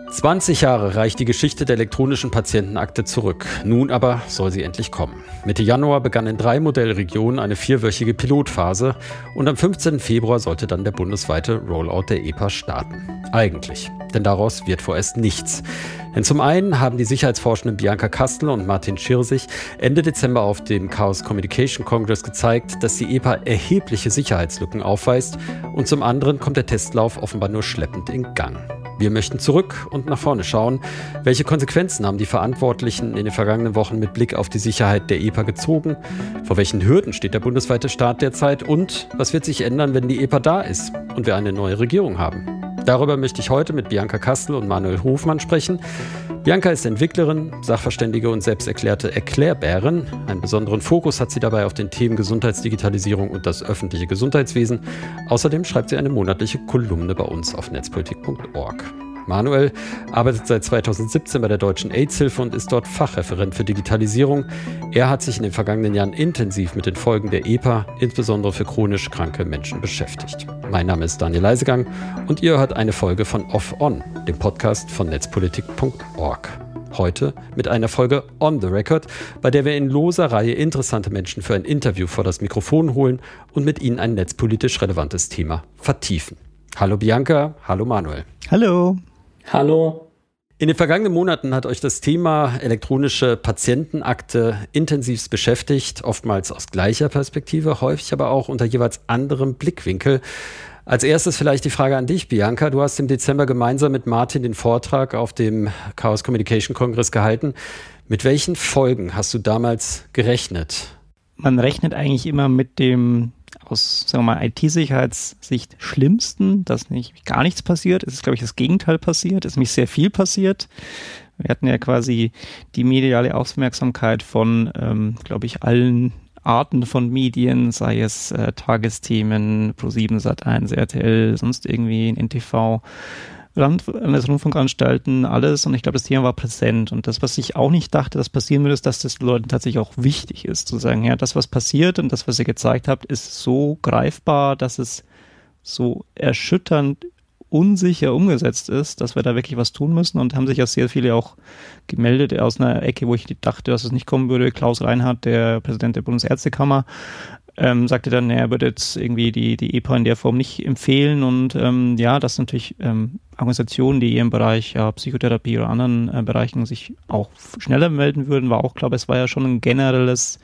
20 Jahre reicht die Geschichte der elektronischen Patientenakte zurück. Nun aber soll sie endlich kommen. Mitte Januar begann in 3 Modellregionen eine 4-wöchige Pilotphase und am 15. Februar sollte dann der bundesweite Rollout der EPA starten. Eigentlich, denn daraus wird vorerst nichts. Denn zum einen haben die Sicherheitsforschenden Bianca Kastel und Martin Schirsich Ende Dezember auf dem Chaos Communication Congress gezeigt, dass die EPA erhebliche Sicherheitslücken aufweist, und zum anderen kommt der Testlauf offenbar nur schleppend in Gang. Wir möchten zurück und nach vorne schauen. Welche Konsequenzen haben die Verantwortlichen in den vergangenen Wochen mit Blick auf die Sicherheit der EPA gezogen? Vor welchen Hürden steht der bundesweite Start derzeit? Und was wird sich ändern, wenn die EPA da ist und wir eine neue Regierung haben? Darüber möchte ich heute mit Bianca Kastel und Manuel Hofmann sprechen. Bianca ist Entwicklerin, Sachverständige und selbsterklärte Erklärbärin. Einen besonderen Fokus hat sie dabei auf den Themen Gesundheitsdigitalisierung und das öffentliche Gesundheitswesen. Außerdem schreibt sie eine monatliche Kolumne bei uns auf netzpolitik.org. Manuel arbeitet seit 2017 bei der Deutschen AIDS-Hilfe und ist dort Fachreferent für Digitalisierung. Er hat sich in den vergangenen Jahren intensiv mit den Folgen der EPA, insbesondere für chronisch kranke Menschen, beschäftigt. Mein Name ist Daniel Leisegang und ihr hört eine Folge von Off On, dem Podcast von netzpolitik.org. Heute mit einer Folge On the Record, bei der wir in loser Reihe interessante Menschen für ein Interview vor das Mikrofon holen und mit ihnen ein netzpolitisch relevantes Thema vertiefen. Hallo Bianca, hallo Manuel. Hallo. Hallo. In den vergangenen Monaten hat euch das Thema elektronische Patientenakte intensivst beschäftigt, oftmals aus gleicher Perspektive, häufig aber auch unter jeweils anderem Blickwinkel. Als erstes vielleicht die Frage an dich, Bianca. Du hast im Dezember gemeinsam mit Martin den Vortrag auf dem Chaos Communication Congress gehalten. Mit welchen Folgen hast du damals gerechnet? Man rechnet eigentlich immer mit dem aus, sagen wir mal, IT-Sicherheitssicht Schlimmsten, dass gar nichts passiert. Es ist, glaube ich, das Gegenteil passiert. Es ist nämlich sehr viel passiert. Wir hatten ja quasi die mediale Aufmerksamkeit von, glaube ich, allen Arten von Medien, sei es Tagesthemen, Pro7, Sat1, RTL, sonst irgendwie NTV, Rundfunkanstalten, alles. Und ich glaube, das Thema war präsent. Und das, was ich auch nicht dachte, dass passieren würde, ist, dass das Leuten tatsächlich auch wichtig ist, zu sagen, ja, das, was passiert und das, was ihr gezeigt habt, ist so greifbar, dass es so erschütternd unsicher umgesetzt ist, dass wir da wirklich was tun müssen, und haben sich ja sehr viele auch gemeldet aus einer Ecke, wo ich dachte, dass es nicht kommen würde. Klaus Reinhardt, der Präsident der Bundesärztekammer, sagte dann, er würde jetzt irgendwie die EPA in der Form nicht empfehlen, und dass natürlich Organisationen, die im Bereich Psychotherapie oder anderen Bereichen sich auch schneller melden würden, war auch klar. Aber es war ja schon ein generelles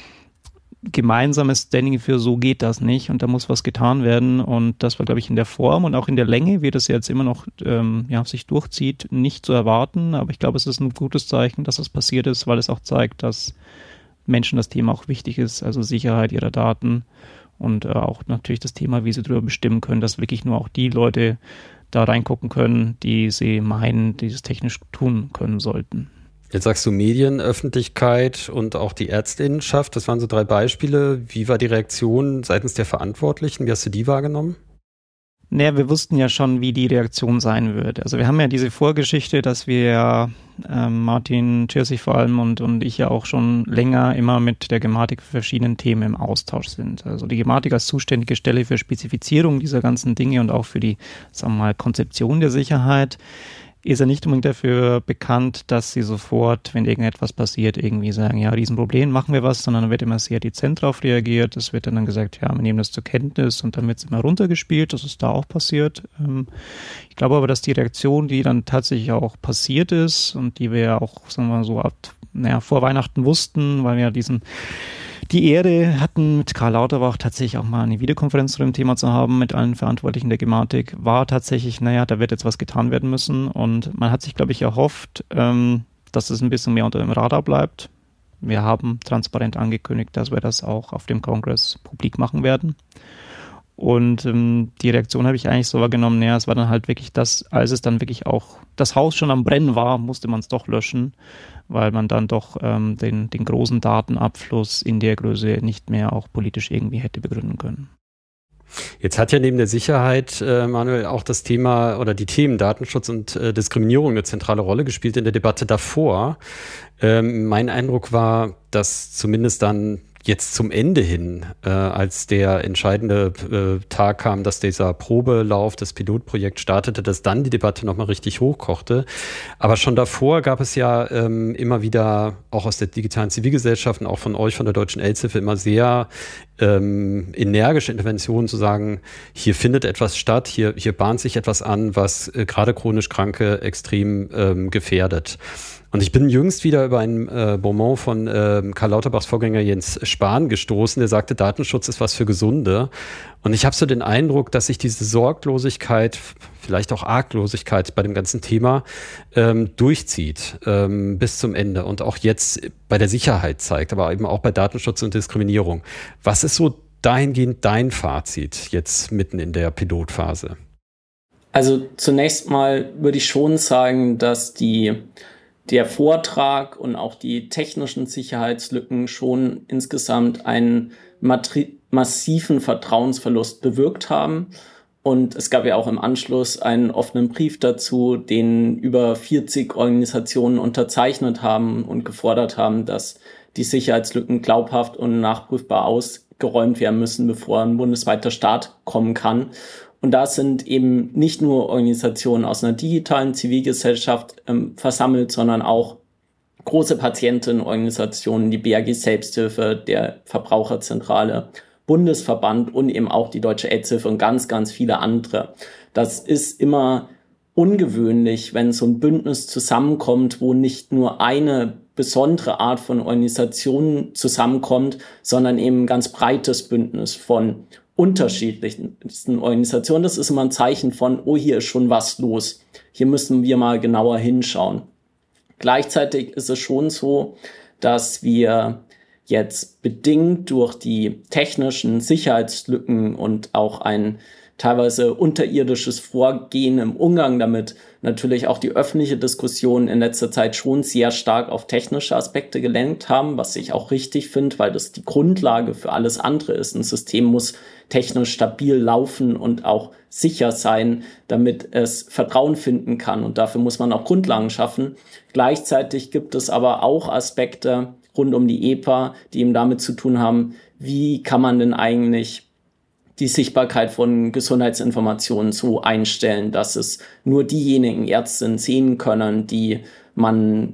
gemeinsames Standing für so geht das nicht, und da muss was getan werden, und das war, glaube ich, in der Form und auch in der Länge, wie das jetzt immer noch sich durchzieht, nicht zu erwarten. Aber ich glaube, es ist ein gutes Zeichen, dass das passiert ist, weil es auch zeigt, dass Menschen das Thema auch wichtig ist, also Sicherheit ihrer Daten, und auch natürlich das Thema, wie sie darüber bestimmen können, dass wirklich nur auch die Leute da reingucken können, die sie meinen, die es technisch tun können sollten. Jetzt sagst du Medien, Öffentlichkeit und auch die Ärztinnenschaft. Das waren so 3 Beispiele. Wie war die Reaktion seitens der Verantwortlichen? Wie hast du die wahrgenommen? Naja, wir wussten ja schon, wie die Reaktion sein wird. Also wir haben ja diese Vorgeschichte, dass wir Martin Schirsich vor allem und ich ja auch schon länger immer mit der Gematik für verschiedenen Themen im Austausch sind. Also die Gematik als zuständige Stelle für Spezifizierung dieser ganzen Dinge und auch für die, sagen wir mal, Konzeption der Sicherheit ist ja nicht unbedingt dafür bekannt, dass sie sofort, wenn irgendetwas passiert, irgendwie sagen, ja, Riesenproblem, machen wir was, sondern dann wird immer sehr dezent darauf reagiert. Es wird dann gesagt, ja, wir nehmen das zur Kenntnis, und dann wird es immer runtergespielt. Das ist da auch passiert. Ich glaube aber, dass die Reaktion, die dann tatsächlich auch passiert ist und die wir ja auch, sagen wir mal so, vor Weihnachten wussten, weil wir ja die Ehre hatten, mit Karl Lauterbach tatsächlich auch mal eine Videokonferenz zu dem Thema zu haben, mit allen Verantwortlichen der Gematik, war tatsächlich, da wird jetzt was getan werden müssen. Und man hat sich, glaube ich, erhofft, dass es ein bisschen mehr unter dem Radar bleibt. Wir haben transparent angekündigt, dass wir das auch auf dem Kongress publik machen werden. Und die Reaktion habe ich eigentlich so wahrgenommen, es war dann halt wirklich das, als es dann wirklich auch das Haus schon am Brennen war, musste man es doch löschen, weil man dann doch den großen Datenabfluss in der Größe nicht mehr auch politisch irgendwie hätte begründen können. Jetzt hat ja neben der Sicherheit, Manuel, auch das Thema oder die Themen Datenschutz und Diskriminierung eine zentrale Rolle gespielt in der Debatte davor. Mein Eindruck war, dass zumindest dann jetzt zum Ende hin, als der entscheidende Tag kam, dass dieser Probelauf, das Pilotprojekt startete, dass dann die Debatte nochmal richtig hochkochte. Aber schon davor gab es ja immer wieder, auch aus der digitalen Zivilgesellschaft und auch von euch, von der Deutschen AIDS-Hilfe, immer sehr energische Interventionen zu sagen, hier findet etwas statt, hier bahnt sich etwas an, was gerade chronisch Kranke extrem gefährdet. Und ich bin jüngst wieder über ein Bonmot von Karl Lauterbachs Vorgänger Jens Spahn gestoßen, der sagte, Datenschutz ist was für Gesunde. Und ich habe so den Eindruck, dass sich diese Sorglosigkeit, vielleicht auch Arglosigkeit bei dem ganzen Thema durchzieht bis zum Ende und auch jetzt bei der Sicherheit zeigt, aber eben auch bei Datenschutz und Diskriminierung. Was ist so dahingehend dein Fazit jetzt mitten in der Pilotphase? Also zunächst mal würde ich schon sagen, dass der Vortrag und auch die technischen Sicherheitslücken schon insgesamt einen massiven Vertrauensverlust bewirkt haben. Und es gab ja auch im Anschluss einen offenen Brief dazu, den über 40 Organisationen unterzeichnet haben und gefordert haben, dass die Sicherheitslücken glaubhaft und nachprüfbar ausgeräumt werden müssen, bevor ein bundesweiter Start kommen kann. Und da sind eben nicht nur Organisationen aus einer digitalen Zivilgesellschaft versammelt, sondern auch große Patientenorganisationen, die BAG Selbsthilfe, der Verbraucherzentrale, Bundesverband und eben auch die Deutsche AIDS-Hilfe und ganz, ganz viele andere. Das ist immer ungewöhnlich, wenn so ein Bündnis zusammenkommt, wo nicht nur eine besondere Art von Organisationen zusammenkommt, sondern eben ein ganz breites Bündnis von unterschiedlichsten Organisationen. Das ist immer ein Zeichen von, oh, hier ist schon was los. Hier müssen wir mal genauer hinschauen. Gleichzeitig ist es schon so, dass wir jetzt bedingt durch die technischen Sicherheitslücken und auch ein teilweise unterirdisches Vorgehen im Umgang damit natürlich auch die öffentliche Diskussion in letzter Zeit schon sehr stark auf technische Aspekte gelenkt haben, was ich auch richtig finde, weil das die Grundlage für alles andere ist. Ein System muss technisch stabil laufen und auch sicher sein, damit es Vertrauen finden kann. Und dafür muss man auch Grundlagen schaffen. Gleichzeitig gibt es aber auch Aspekte rund um die EPA, die eben damit zu tun haben, wie kann man denn eigentlich die Sichtbarkeit von Gesundheitsinformationen so einstellen, dass es nur diejenigen Ärztinnen sehen können, die man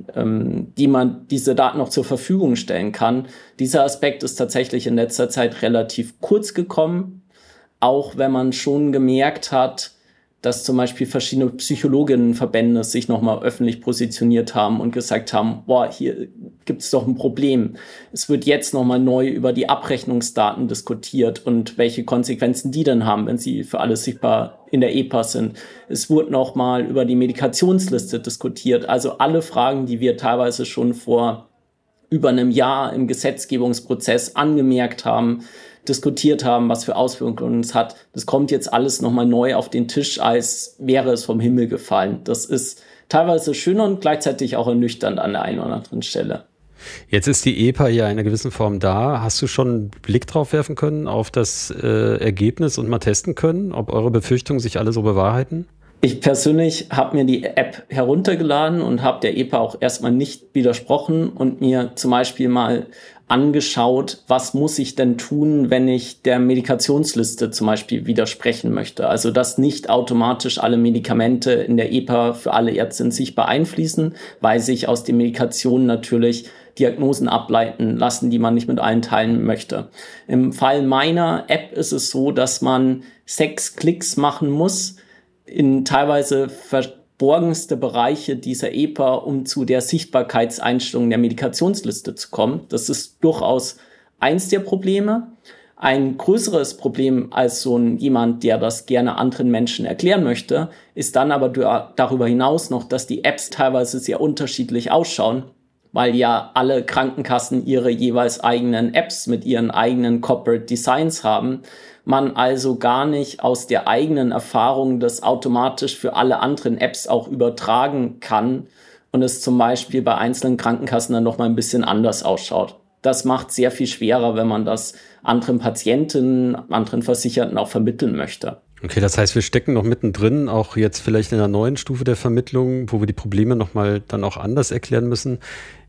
diese Daten noch zur Verfügung stellen kann. Dieser Aspekt ist tatsächlich in letzter Zeit relativ kurz gekommen, auch wenn man schon gemerkt hat, dass zum Beispiel verschiedene Psychologinnenverbände sich nochmal öffentlich positioniert haben und gesagt haben, boah, hier gibt es doch ein Problem. Es wird jetzt nochmal neu über die Abrechnungsdaten diskutiert und welche Konsequenzen die denn haben, wenn sie für alle sichtbar in der EPA sind. Es wurde nochmal über die Medikationsliste diskutiert. Also alle Fragen, die wir teilweise schon vor über einem Jahr im Gesetzgebungsprozess angemerkt haben, diskutiert haben, was für Auswirkungen es hat. Das kommt jetzt alles nochmal neu auf den Tisch, als wäre es vom Himmel gefallen. Das ist teilweise schön und gleichzeitig auch ernüchternd an der einen oder anderen Stelle. Jetzt ist die EPA ja in einer gewissen Form da. Hast du schon einen Blick drauf werfen können auf das Ergebnis und mal testen können, ob eure Befürchtungen sich alle so bewahrheiten? Ich persönlich habe mir die App heruntergeladen und habe der EPA auch erstmal nicht widersprochen und mir zum Beispiel mal angeschaut, was muss ich denn tun, wenn ich der Medikationsliste zum Beispiel widersprechen möchte. Also dass nicht automatisch alle Medikamente in der EPA für alle Ärztinnen sichtbar einfließen, weil sich aus den Medikationen natürlich Diagnosen ableiten lassen, die man nicht mit allen teilen möchte. Im Fall meiner App ist es so, dass man 6 Klicks machen muss in teilweise verborgenste Bereiche dieser EPA, um zu der Sichtbarkeitseinstellung der Medikationsliste zu kommen. Das ist durchaus eins der Probleme. Ein größeres Problem als jemand, der das gerne anderen Menschen erklären möchte, ist dann aber darüber hinaus noch, dass die Apps teilweise sehr unterschiedlich ausschauen, weil ja alle Krankenkassen ihre jeweils eigenen Apps mit ihren eigenen Corporate Designs haben. Man also gar nicht aus der eigenen Erfahrung das automatisch für alle anderen Apps auch übertragen kann und es zum Beispiel bei einzelnen Krankenkassen dann noch mal ein bisschen anders ausschaut. Das macht sehr viel schwerer, wenn man das anderen Patienten, anderen Versicherten auch vermitteln möchte. Okay, das heißt, wir stecken noch mittendrin, auch jetzt vielleicht in einer neuen Stufe der Vermittlung, wo wir die Probleme nochmal dann auch anders erklären müssen.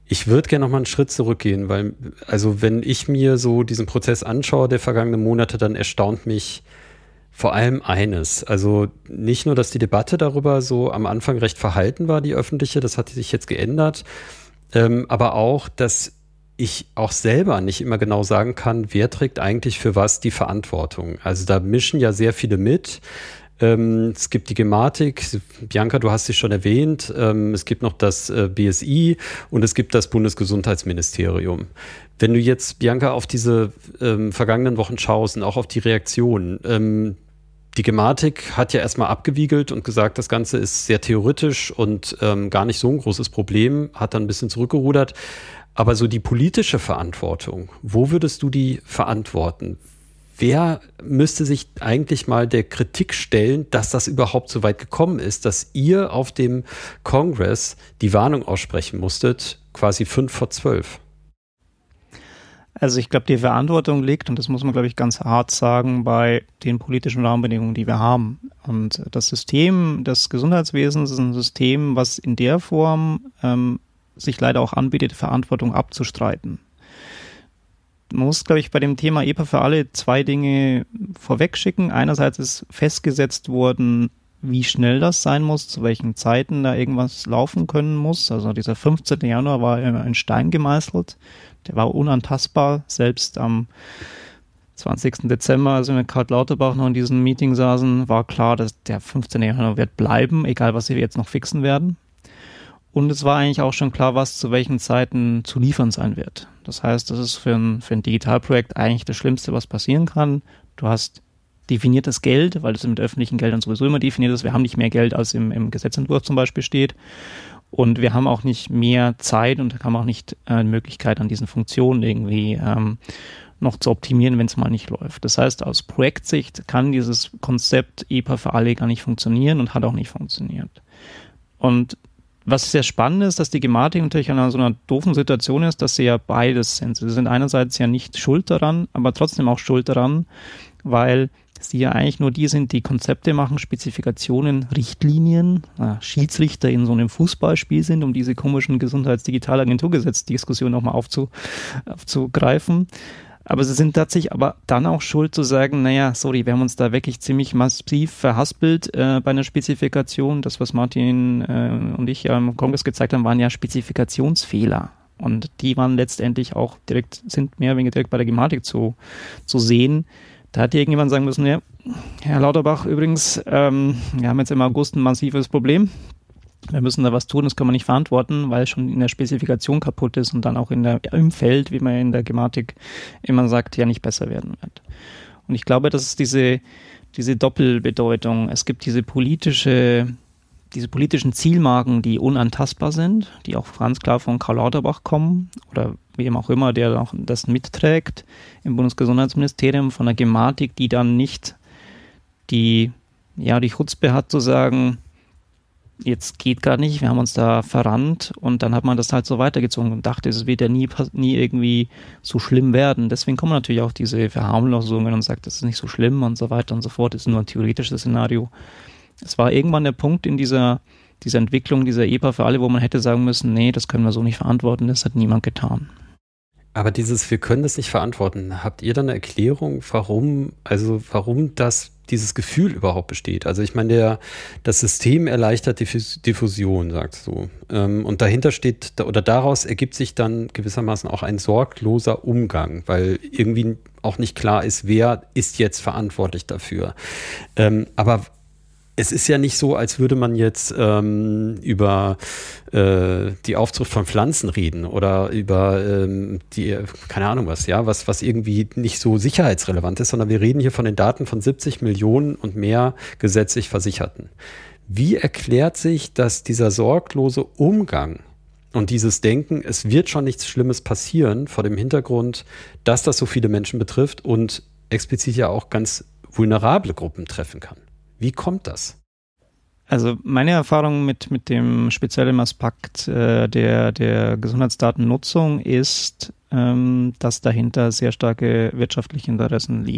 Ich würde gerne noch mal einen Schritt zurückgehen, weil, also wenn ich mir so diesen Prozess anschaue der vergangenen Monate, dann erstaunt mich vor allem eines. Also nicht nur, dass die Debatte darüber so am Anfang recht verhalten war, die öffentliche, das hat sich jetzt geändert, aber auch, dass ich auch selber nicht immer genau sagen kann, wer trägt eigentlich für was die Verantwortung. Also da mischen ja sehr viele mit. Es gibt die Gematik, Bianca, du hast sie schon erwähnt, es gibt noch das BSI und es gibt das Bundesgesundheitsministerium. Wenn du jetzt, Bianca, auf diese vergangenen Wochen schaust und auch auf die Reaktionen, die Gematik hat ja erstmal abgewiegelt und gesagt, das Ganze ist sehr theoretisch und gar nicht so ein großes Problem, hat dann ein bisschen zurückgerudert. Aber so die politische Verantwortung, wo würdest du die verantworten? Wer müsste sich eigentlich mal der Kritik stellen, dass das überhaupt so weit gekommen ist, dass ihr auf dem Kongress die Warnung aussprechen musstet, quasi 11:55? Also ich glaube, die Verantwortung liegt, und das muss man, glaube ich, ganz hart sagen, bei den politischen Rahmenbedingungen, die wir haben. Und das System des Gesundheitswesens ist ein System, was in der Form sich leider auch anbietet, Verantwortung abzustreiten. Man muss, glaube ich, bei dem Thema EPA für alle zwei Dinge vorwegschicken. Einerseits ist festgesetzt worden, wie schnell das sein muss, zu welchen Zeiten da irgendwas laufen können muss. Also dieser 15. Januar war in Stein gemeißelt. Der war unantastbar. Selbst am 20. Dezember, als wir mit Karl Lauterbach noch in diesem Meeting saßen, war klar, dass der 15. Januar wird bleiben, egal was wir jetzt noch fixen werden. Und es war eigentlich auch schon klar, was zu welchen Zeiten zu liefern sein wird. Das heißt, das ist für ein Digitalprojekt eigentlich das Schlimmste, was passieren kann. Du hast definiertes Geld, weil das mit öffentlichen Geldern sowieso immer definiert ist. Wir haben nicht mehr Geld, als im Gesetzentwurf zum Beispiel steht. Und wir haben auch nicht mehr Zeit und haben auch nicht eine Möglichkeit, an diesen Funktionen irgendwie noch zu optimieren, wenn es mal nicht läuft. Das heißt, aus Projektsicht kann dieses Konzept EPA für alle gar nicht funktionieren und hat auch nicht funktioniert. Und was sehr spannend ist, dass die Gematik natürlich an so einer doofen Situation ist, dass sie ja beides sind. Sie sind einerseits ja nicht schuld daran, aber trotzdem auch schuld daran, weil sie ja eigentlich nur die sind, die Konzepte machen, Spezifikationen, Richtlinien, Schiedsrichter in so einem Fußballspiel sind, um diese komischen Gesundheitsdigitalagenturgesetz-Diskussionen nochmal aufzugreifen. Aber sie sind tatsächlich aber dann auch schuld zu sagen, naja, sorry, wir haben uns da wirklich ziemlich massiv verhaspelt bei einer Spezifikation. Das, was Martin und ich im Kongress gezeigt haben, waren ja Spezifikationsfehler. Und die waren letztendlich auch sind mehr oder weniger direkt bei der Gematik zu sehen. Da hat irgendjemand sagen müssen, ja, Herr Lauterbach, übrigens, wir haben jetzt im August ein massives Problem. Wir müssen da was tun, das können wir nicht verantworten, weil es schon in der Spezifikation kaputt ist und dann auch im Feld, wie man in der Gematik immer sagt, ja nicht besser werden wird. Und ich glaube, das ist diese Doppelbedeutung. Es gibt diese politischen Zielmarken, die unantastbar sind, die auch ganz klar von Karl Lauterbach kommen oder wem auch immer, der auch das mitträgt im Bundesgesundheitsministerium, von der Gematik, die dann nicht die Chutzpe hat zu sagen, jetzt geht gar nicht, wir haben uns da verrannt und dann hat man das halt so weitergezogen und dachte, es wird ja nie irgendwie so schlimm werden. Deswegen kommen natürlich auch diese Verharmlosungen und sagt, das ist nicht so schlimm und so weiter und so fort, das ist nur ein theoretisches Szenario. Es war irgendwann der Punkt in dieser Entwicklung, dieser EPA für alle, wo man hätte sagen müssen, nee, das können wir so nicht verantworten, das hat niemand getan. Aber wir können das nicht verantworten. Habt ihr dann eine Erklärung, warum dieses Gefühl überhaupt besteht? Also ich meine, das System erleichtert Diffusion, sagst du. Und dahinter steht, oder daraus ergibt sich dann gewissermaßen auch ein sorgloser Umgang, weil irgendwie auch nicht klar ist, wer ist jetzt verantwortlich dafür. Aber es ist ja nicht so, als würde man jetzt über die Aufzucht von Pflanzen reden oder über keine Ahnung was, ja, was irgendwie nicht so sicherheitsrelevant ist, sondern wir reden hier von den Daten von 70 Millionen und mehr gesetzlich Versicherten. Wie erklärt sich, dass dieser sorglose Umgang und dieses Denken, es wird schon nichts Schlimmes passieren, vor dem Hintergrund, dass das so viele Menschen betrifft und explizit ja auch ganz vulnerable Gruppen treffen kann? Wie kommt das? Also meine Erfahrung mit dem speziellen Aspekt der Gesundheitsdatennutzung ist, dass dahinter sehr starke wirtschaftliche Interessen liegen.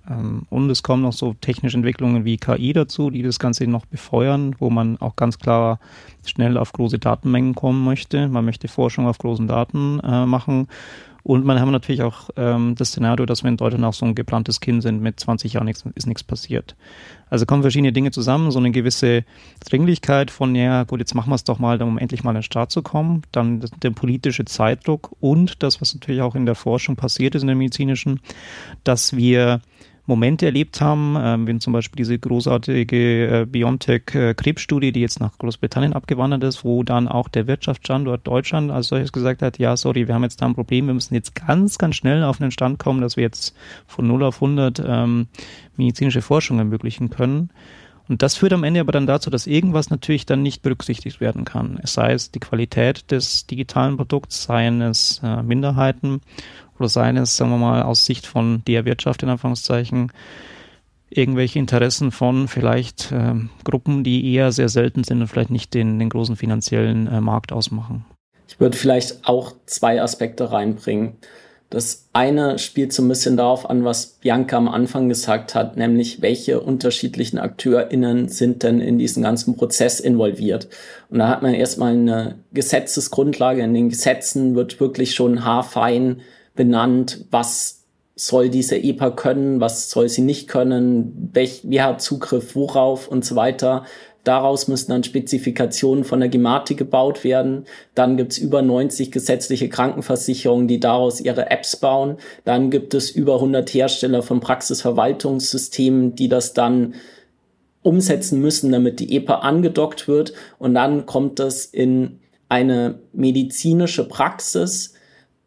Und es kommen noch so technische Entwicklungen wie KI dazu, die das Ganze noch befeuern, wo man auch ganz klar schnell auf große Datenmengen kommen möchte. Man möchte Forschung auf großen Daten machen. Und man haben natürlich auch das Szenario, dass wir in Deutschland auch so ein gebranntes Kind sind, mit 20 Jahren ist nichts passiert. Also kommen verschiedene Dinge zusammen, so eine gewisse Dringlichkeit von, ja gut, jetzt machen wir es doch mal, um endlich mal in den Start zu kommen. Dann der politische Zeitdruck und das, was natürlich auch in der Forschung passiert ist, in der medizinischen, dass wir Momente erlebt haben, wie zum Beispiel diese großartige BioNTech-Krebsstudie, die jetzt nach Großbritannien abgewandert ist, wo dann auch der Wirtschaftsstandort Deutschland als solches gesagt hat, ja, sorry, wir haben jetzt da ein Problem, wir müssen jetzt ganz, ganz schnell auf den Stand kommen, dass wir jetzt von 0 auf 100 medizinische Forschung ermöglichen können. Und das führt am Ende aber dann dazu, dass irgendwas natürlich dann nicht berücksichtigt werden kann. Es sei es die Qualität des digitalen Produkts, seien es Minderheiten oder seien es, sagen wir mal, aus Sicht von der Wirtschaft in Anführungszeichen, irgendwelche Interessen von vielleicht Gruppen, die eher sehr selten sind und vielleicht nicht den großen finanziellen Markt ausmachen. Ich würde vielleicht auch 2 Aspekte reinbringen. Das eine spielt so ein bisschen darauf an, was Bianca am Anfang gesagt hat, nämlich welche unterschiedlichen AkteurInnen sind denn in diesen ganzen Prozess involviert. Und da hat man erstmal eine Gesetzesgrundlage. In den Gesetzen wird wirklich schon haarfein benannt, was soll diese EPA können, was soll sie nicht können, wer hat Zugriff worauf und so weiter. Daraus müssen dann Spezifikationen von der Gematik gebaut werden. Dann gibt's über 90 gesetzliche Krankenversicherungen, die daraus ihre Apps bauen. Dann gibt es über 100 Hersteller von Praxisverwaltungssystemen, die das dann umsetzen müssen, damit die EPA angedockt wird. Und dann kommt es in eine medizinische Praxis,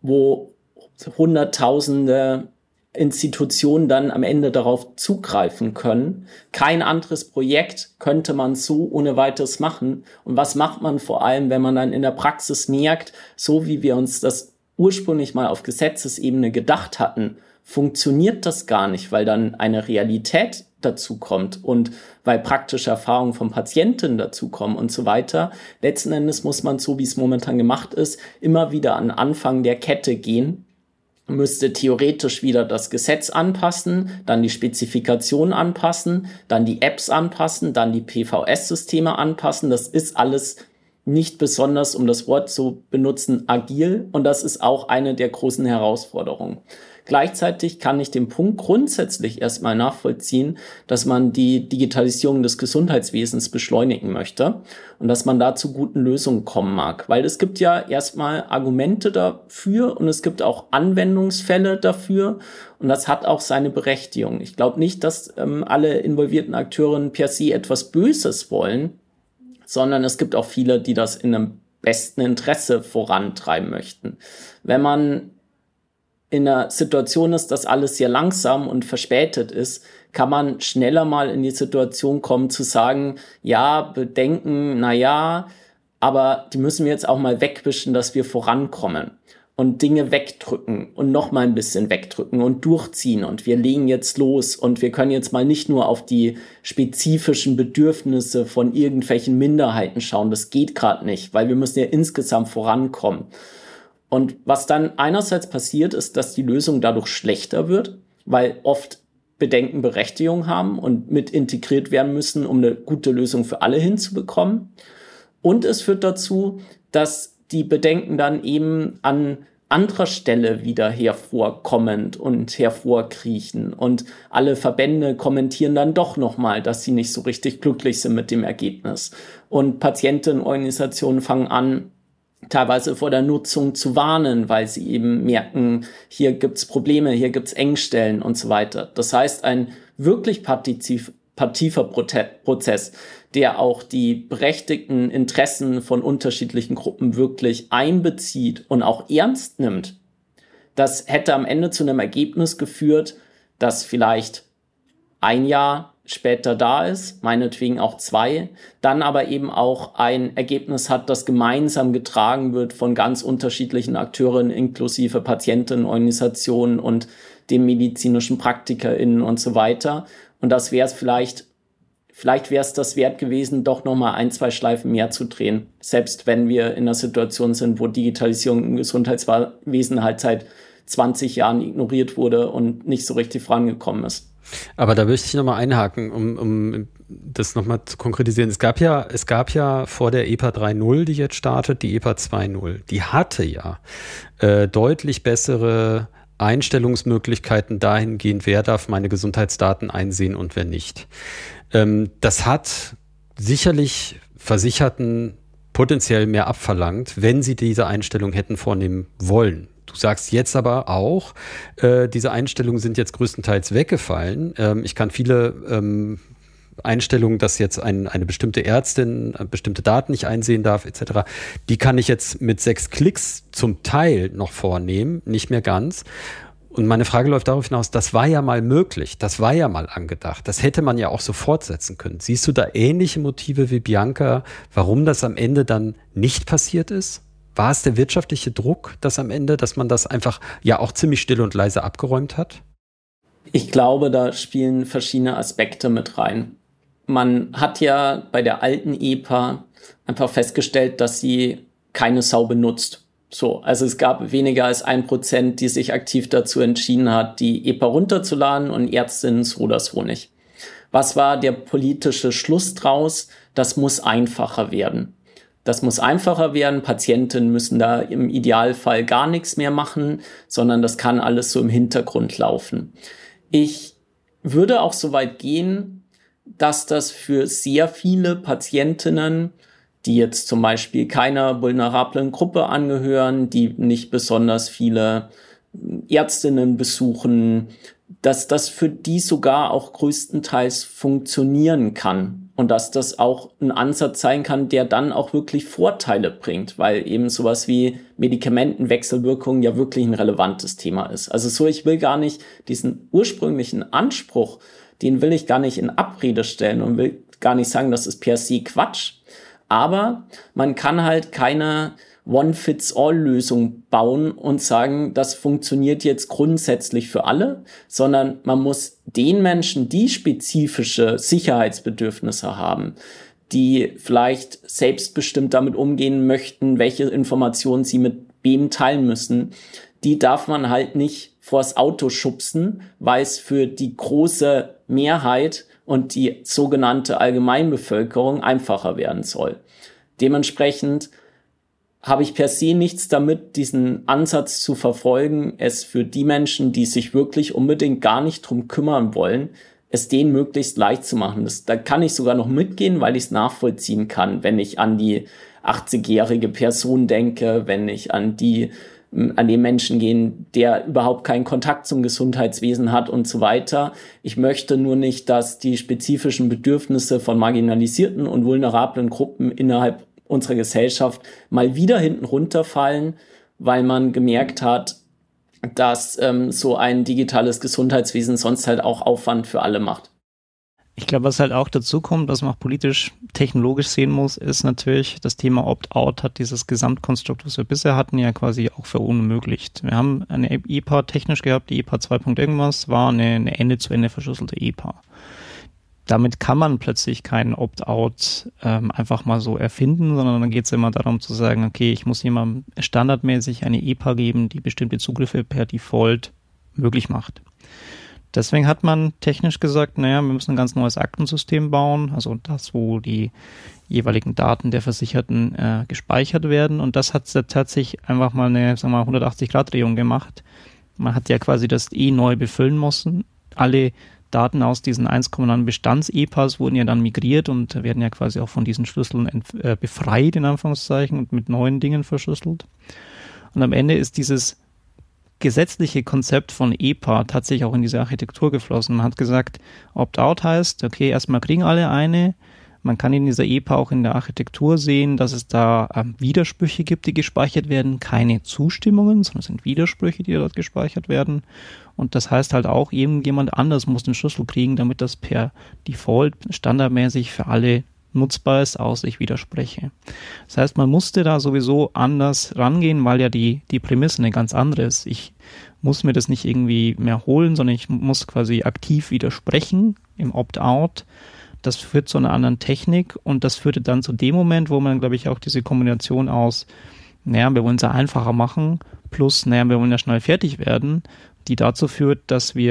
wo Hunderttausende Institutionen dann am Ende darauf zugreifen können. Kein anderes Projekt könnte man so ohne weiteres machen. Und was macht man vor allem, wenn man dann in der Praxis merkt, so wie wir uns das ursprünglich mal auf Gesetzesebene gedacht hatten, funktioniert das gar nicht, weil dann eine Realität dazu kommt und weil praktische Erfahrungen von Patienten dazukommen und so weiter. Letzten Endes muss man, so wie es momentan gemacht ist, immer wieder an Anfang der Kette gehen, müsste theoretisch wieder das Gesetz anpassen, dann die Spezifikation anpassen, dann die Apps anpassen, dann die PVS-Systeme anpassen. Das ist alles nicht besonders, um das Wort zu benutzen, agil, und das ist auch eine der großen Herausforderungen. Gleichzeitig kann ich den Punkt grundsätzlich erstmal nachvollziehen, dass man die Digitalisierung des Gesundheitswesens beschleunigen möchte und dass man da zu guten Lösungen kommen mag. Weil es gibt ja erstmal Argumente dafür und es gibt auch Anwendungsfälle dafür und das hat auch seine Berechtigung. Ich glaube nicht, dass alle involvierten Akteure per se etwas Böses wollen, sondern es gibt auch viele, die das in einem besten Interesse vorantreiben möchten. Wenn man in einer Situation ist, dass alles sehr langsam und verspätet ist, kann man schneller mal in die Situation kommen zu sagen, ja, bedenken, aber die müssen wir jetzt auch mal wegwischen, dass wir vorankommen und Dinge wegdrücken und noch mal ein bisschen wegdrücken und durchziehen und wir legen jetzt los und wir können jetzt mal nicht nur auf die spezifischen Bedürfnisse von irgendwelchen Minderheiten schauen, das geht gerade nicht, weil wir müssen ja insgesamt vorankommen. Und was dann einerseits passiert, ist, dass die Lösung dadurch schlechter wird, weil oft Bedenken Berechtigung haben und mit integriert werden müssen, um eine gute Lösung für alle hinzubekommen. Und es führt dazu, dass die Bedenken dann eben an anderer Stelle wieder hervorkommend und hervorkriechen. Und alle Verbände kommentieren dann doch nochmal, dass sie nicht so richtig glücklich sind mit dem Ergebnis. Und Patientenorganisationen fangen an, teilweise vor der Nutzung zu warnen, weil sie eben merken, hier gibt's Probleme, hier gibt's Engstellen und so weiter. Das heißt, ein wirklich partizipativer Prozess, der auch die berechtigten Interessen von unterschiedlichen Gruppen wirklich einbezieht und auch ernst nimmt, das hätte am Ende zu einem Ergebnis geführt, das vielleicht 1 Jahr später da ist, meinetwegen auch 2, dann aber eben auch ein Ergebnis hat, das gemeinsam getragen wird von ganz unterschiedlichen Akteuren, inklusive Patientenorganisationen und den medizinischen PraktikerInnen und so weiter. Und das wäre es vielleicht wäre es das wert gewesen, doch nochmal 1, 2 Schleifen mehr zu drehen. Selbst wenn wir in einer Situation sind, wo Digitalisierung im Gesundheitswesen halt seit 20 Jahren ignoriert wurde und nicht so richtig vorangekommen ist. Aber da möchte ich nochmal einhaken, um das nochmal zu konkretisieren. Es gab ja vor der EPA 3.0, die jetzt startet, die EPA 2.0. Die hatte ja deutlich bessere Einstellungsmöglichkeiten dahingehend, wer darf meine Gesundheitsdaten einsehen und wer nicht. Das hat sicherlich Versicherten potenziell mehr abverlangt, wenn sie diese Einstellung hätten vornehmen wollen. Du sagst jetzt aber auch, diese Einstellungen sind jetzt größtenteils weggefallen. Ich kann viele Einstellungen, dass jetzt eine bestimmte Ärztin bestimmte Daten nicht einsehen darf, etc., die kann ich jetzt mit 6 Klicks zum Teil noch vornehmen, nicht mehr ganz. Und meine Frage läuft darauf hinaus, das war ja mal möglich, das war ja mal angedacht, das hätte man ja auch so fortsetzen können. Siehst du da ähnliche Motive wie Bianca, warum das am Ende dann nicht passiert ist? War es der wirtschaftliche Druck, dass man das einfach ja auch ziemlich still und leise abgeräumt hat? Ich glaube, da spielen verschiedene Aspekte mit rein. Man hat ja bei der alten EPA einfach festgestellt, dass sie keine Sau benutzt. So, also es gab weniger als 1%, die sich aktiv dazu entschieden hat, die EPA runterzuladen, und Ärztinnen so oder so nicht. Was war der politische Schluss draus? Das muss einfacher werden. Das muss einfacher werden. Patienten müssen da im Idealfall gar nichts mehr machen, sondern das kann alles so im Hintergrund laufen. Ich würde auch so weit gehen, dass das für sehr viele Patientinnen, die jetzt zum Beispiel keiner vulnerablen Gruppe angehören, die nicht besonders viele Ärztinnen besuchen, dass das für die sogar auch größtenteils funktionieren kann. Und dass das auch ein Ansatz sein kann, der dann auch wirklich Vorteile bringt, weil eben sowas wie Medikamentenwechselwirkungen ja wirklich ein relevantes Thema ist. Also so, ich will gar nicht diesen ursprünglichen Anspruch, den will ich gar nicht in Abrede stellen und will gar nicht sagen, das ist per se Quatsch. Aber man kann halt keine One-Fits-All-Lösung bauen und sagen, das funktioniert jetzt grundsätzlich für alle, sondern man muss den Menschen, die spezifische Sicherheitsbedürfnisse haben, die vielleicht selbstbestimmt damit umgehen möchten, welche Informationen sie mit wem teilen müssen, die darf man halt nicht vors Auto schubsen, weil es für die große Mehrheit und die sogenannte Allgemeinbevölkerung einfacher werden soll. Dementsprechend habe ich per se nichts damit, diesen Ansatz zu verfolgen, es für die Menschen, die sich wirklich unbedingt gar nicht drum kümmern wollen, es denen möglichst leicht zu machen. Da kann ich sogar noch mitgehen, weil ich es nachvollziehen kann, wenn ich an die 80-jährige Person denke, wenn ich an den Menschen gehen, der überhaupt keinen Kontakt zum Gesundheitswesen hat und so weiter. Ich möchte nur nicht, dass die spezifischen Bedürfnisse von marginalisierten und vulnerablen Gruppen innerhalb unserer Gesellschaft mal wieder hinten runterfallen, weil man gemerkt hat, dass so ein digitales Gesundheitswesen sonst halt auch Aufwand für alle macht. Ich glaube, was halt auch dazu kommt, was man auch politisch, technologisch sehen muss, ist natürlich, das Thema Opt-out hat dieses Gesamtkonstrukt, was wir bisher hatten, ja quasi auch verunmöglicht. Wir haben eine EPA technisch gehabt, die EPA 2. irgendwas, war eine Ende-zu-Ende verschlüsselte EPA. Damit kann man plötzlich keinen Opt-out einfach mal so erfinden, sondern dann geht es immer darum zu sagen, okay, ich muss jemandem standardmäßig eine EPA geben, die bestimmte Zugriffe per Default möglich macht. Deswegen hat man technisch gesagt, naja, wir müssen ein ganz neues Aktensystem bauen, also das, wo die jeweiligen Daten der Versicherten gespeichert werden. Und das hat tatsächlich einfach mal eine, 180-Grad-Drehung gemacht. Man hat ja quasi das neu befüllen müssen. Alle Daten aus diesen 1,9 Bestands-EPAs wurden ja dann migriert und werden ja quasi auch von diesen Schlüsseln befreit, in Anführungszeichen, und mit neuen Dingen verschlüsselt. Und am Ende ist dieses gesetzliche Konzept von EPA tatsächlich auch in diese Architektur geflossen. Man hat gesagt, Opt-out heißt, okay, erstmal kriegen alle eine. Man kann in dieser EPA auch in der Architektur sehen, dass es da Widersprüche gibt, die gespeichert werden. Keine Zustimmungen, sondern es sind Widersprüche, die dort gespeichert werden. Und das heißt halt auch, irgendjemand anders muss den Schlüssel kriegen, damit das per Default standardmäßig für alle nutzbar ist, außer ich widerspreche. Das heißt, man musste da sowieso anders rangehen, weil ja die Prämisse eine ganz andere ist. Ich muss mir das nicht irgendwie mehr holen, sondern ich muss quasi aktiv widersprechen im Opt-out. Das führt zu einer anderen Technik und das führte dann zu dem Moment, wo man, glaube ich, auch diese Kombination aus, wir wollen es ja einfacher machen, plus, wir wollen ja schnell fertig werden, die dazu führt, dass wir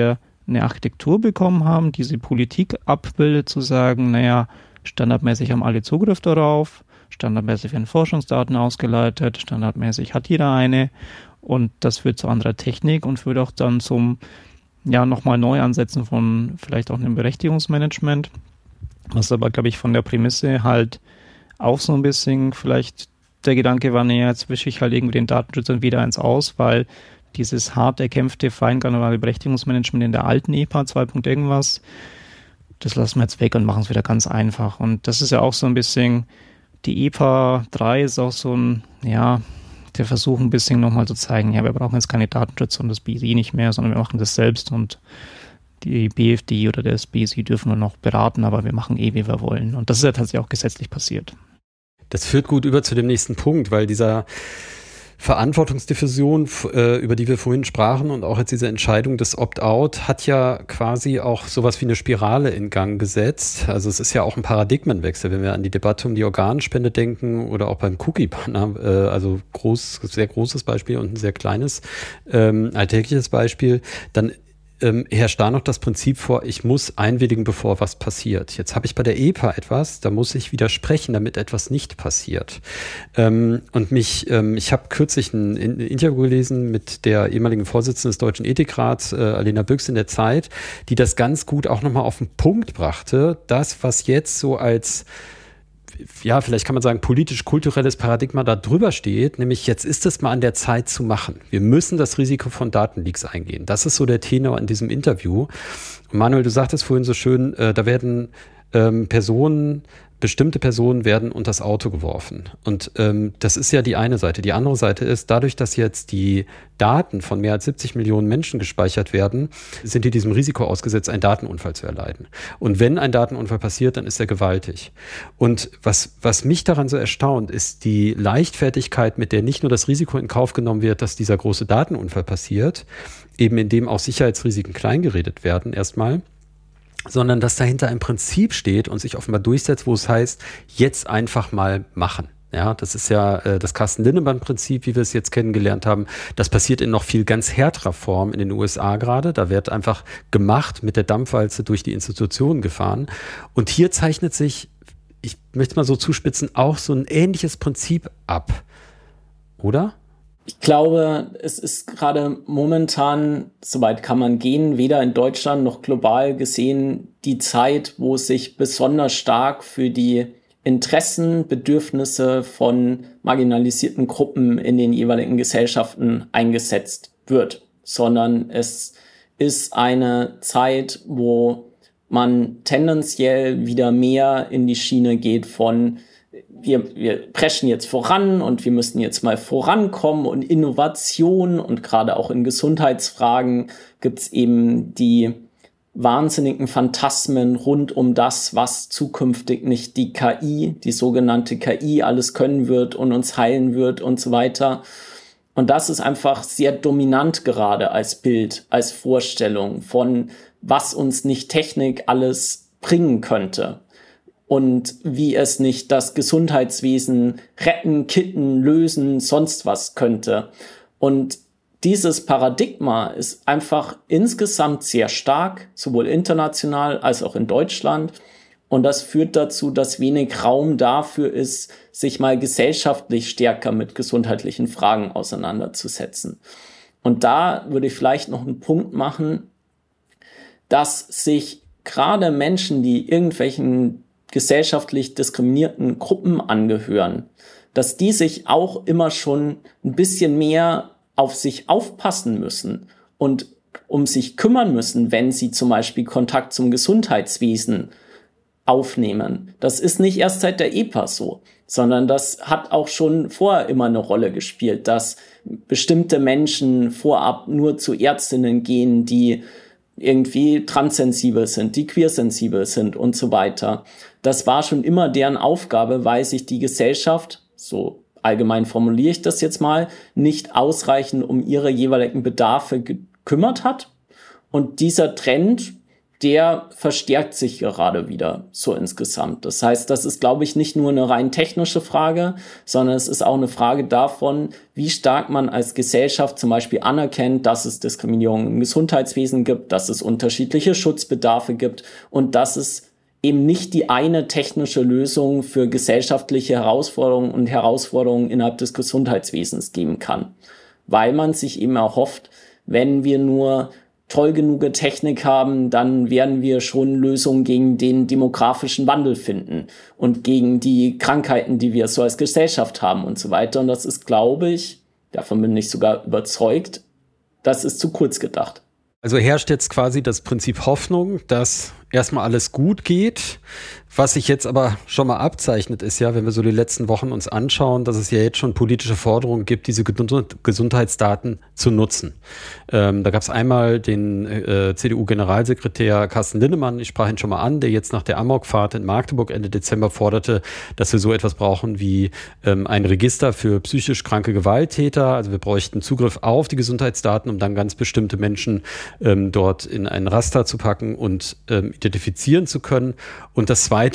eine Architektur bekommen haben, diese Politik abbildet, zu sagen, naja, standardmäßig haben alle Zugriff darauf, standardmäßig werden Forschungsdaten ausgeleitet, standardmäßig hat jeder eine und das führt zu anderer Technik und führt auch dann zum, nochmal Neuansetzen von vielleicht auch einem Berechtigungsmanagement, was aber, glaube ich, von der Prämisse halt auch so ein bisschen vielleicht der Gedanke war, naja, jetzt wische ich halt irgendwie den Datenschützern wieder eins aus, weil dieses hart erkämpfte feingranulare Berechtigungsmanagement in der alten EPA 2. irgendwas, das lassen wir jetzt weg und machen es wieder ganz einfach. Und das ist ja auch so ein bisschen, die EPA 3 ist auch so ein, der Versuch ein bisschen nochmal zu zeigen, wir brauchen jetzt keine Datenschützer und das BSI nicht mehr, sondern wir machen das selbst und die BfD oder das BSI dürfen nur noch beraten, aber wir machen wie wir wollen. Und das ist ja tatsächlich auch gesetzlich passiert. Das führt gut über zu dem nächsten Punkt, weil dieser Verantwortungsdiffusion, über die wir vorhin sprachen und auch jetzt diese Entscheidung des Opt-out hat ja quasi auch sowas wie eine Spirale in Gang gesetzt. Also es ist ja auch ein Paradigmenwechsel, wenn wir an die Debatte um die Organspende denken oder auch beim Cookie-Banner, also sehr großes Beispiel und ein sehr kleines alltägliches Beispiel, dann herrscht da noch das Prinzip vor, ich muss einwilligen, bevor was passiert. Jetzt habe ich bei der EPA etwas, da muss ich widersprechen, damit etwas nicht passiert. Ich habe kürzlich ein Interview gelesen mit der ehemaligen Vorsitzenden des Deutschen Ethikrats, Alena Büchs in der Zeit, die das ganz gut auch nochmal auf den Punkt brachte, das, was jetzt so als vielleicht kann man sagen, politisch-kulturelles Paradigma da drüber steht, nämlich jetzt ist es mal an der Zeit zu machen. Wir müssen das Risiko von Datenleaks eingehen. Das ist so der Tenor in diesem Interview. Und Manuel, du sagtest vorhin so schön, da werden bestimmte Personen werden unter das Auto geworfen. Und das ist ja die eine Seite. Die andere Seite ist, dadurch, dass jetzt die Daten von mehr als 70 Millionen Menschen gespeichert werden, sind die diesem Risiko ausgesetzt, einen Datenunfall zu erleiden. Und wenn ein Datenunfall passiert, dann ist er gewaltig. Und was mich daran so erstaunt, ist die Leichtfertigkeit, mit der nicht nur das Risiko in Kauf genommen wird, dass dieser große Datenunfall passiert, eben indem auch Sicherheitsrisiken kleingeredet werden erstmal, sondern dass dahinter ein Prinzip steht und sich offenbar durchsetzt, wo es heißt, jetzt einfach mal machen. Ja, das ist ja das Carsten-Linnemann-Prinzip, wie wir es jetzt kennengelernt haben. Das passiert in noch viel ganz härterer Form in den USA gerade. Da wird einfach gemacht, mit der Dampfwalze durch die Institutionen gefahren. Und hier zeichnet sich, ich möchte es mal so zuspitzen, auch so ein ähnliches Prinzip ab. Oder? Ich glaube, es ist gerade momentan, soweit kann man gehen, weder in Deutschland noch global gesehen, die Zeit, wo es sich besonders stark für die Interessen, Bedürfnisse von marginalisierten Gruppen in den jeweiligen Gesellschaften eingesetzt wird, sondern es ist eine Zeit, wo man tendenziell wieder mehr in die Schiene geht von wir preschen jetzt voran und wir müssen jetzt mal vorankommen und Innovation und gerade auch in Gesundheitsfragen gibt es eben die wahnsinnigen Phantasmen rund um das, was zukünftig nicht die KI, die sogenannte KI alles können wird und uns heilen wird und so weiter. Und das ist einfach sehr dominant gerade als Bild, als Vorstellung von, was uns nicht Technik alles bringen könnte. Und wie es nicht das Gesundheitswesen retten, kitten, lösen, sonst was könnte. Und dieses Paradigma ist einfach insgesamt sehr stark, sowohl international als auch in Deutschland. Und das führt dazu, dass wenig Raum dafür ist, sich mal gesellschaftlich stärker mit gesundheitlichen Fragen auseinanderzusetzen. Und da würde ich vielleicht noch einen Punkt machen, dass sich gerade Menschen, die irgendwelchen gesellschaftlich diskriminierten Gruppen angehören, dass die sich auch immer schon ein bisschen mehr auf sich aufpassen müssen und um sich kümmern müssen, wenn sie zum Beispiel Kontakt zum Gesundheitswesen aufnehmen. Das ist nicht erst seit der EPA so, sondern das hat auch schon vorher immer eine Rolle gespielt, dass bestimmte Menschen vorab nur zu Ärztinnen gehen, die irgendwie transsensibel sind, die queersensibel sind und so weiter. Das war schon immer deren Aufgabe, weil sich die Gesellschaft, so allgemein formuliere ich das jetzt mal, nicht ausreichend um ihre jeweiligen Bedarfe gekümmert hat. Und dieser Trend, der verstärkt sich gerade wieder so insgesamt. Das heißt, das ist, glaube ich, nicht nur eine rein technische Frage, sondern es ist auch eine Frage davon, wie stark man als Gesellschaft zum Beispiel anerkennt, dass es Diskriminierung im Gesundheitswesen gibt, dass es unterschiedliche Schutzbedarfe gibt und dass es eben nicht die eine technische Lösung für gesellschaftliche Herausforderungen und Herausforderungen innerhalb des Gesundheitswesens geben kann. Weil man sich eben erhofft, wenn wir nur toll genug Technik haben, dann werden wir schon Lösungen gegen den demografischen Wandel finden und gegen die Krankheiten, die wir so als Gesellschaft haben und so weiter. Und das ist, glaube ich, davon bin ich sogar überzeugt, das ist zu kurz gedacht. Also herrscht jetzt quasi das Prinzip Hoffnung, dass erstmal alles gut geht. Was sich jetzt aber schon mal abzeichnet, ist ja, wenn wir so die letzten Wochen uns anschauen, dass es ja jetzt schon politische Forderungen gibt, diese Gesundheitsdaten zu nutzen. Da gab es einmal den CDU-Generalsekretär Carsten Linnemann, ich sprach ihn schon mal an, der jetzt nach der Amokfahrt in Magdeburg Ende Dezember forderte, dass wir so etwas brauchen wie ein Register für psychisch kranke Gewalttäter. Also wir bräuchten Zugriff auf die Gesundheitsdaten, um dann ganz bestimmte Menschen dort in ein Raster zu packen und identifizieren zu können. Und das Zweite,